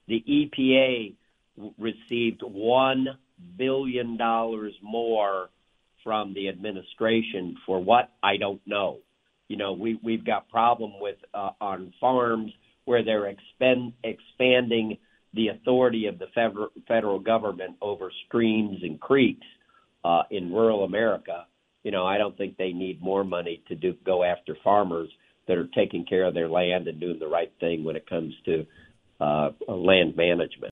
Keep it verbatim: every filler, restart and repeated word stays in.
the E P A w- received one billion dollars more from the administration for what? I don't know. You know, we, we've got problem with uh, on farms where they're expend, expanding the authority of the federal, federal government over streams and creeks uh, in rural America. You know, I don't think they need more money to do go after farmers that are taking care of their land and doing the right thing when it comes to uh, land management.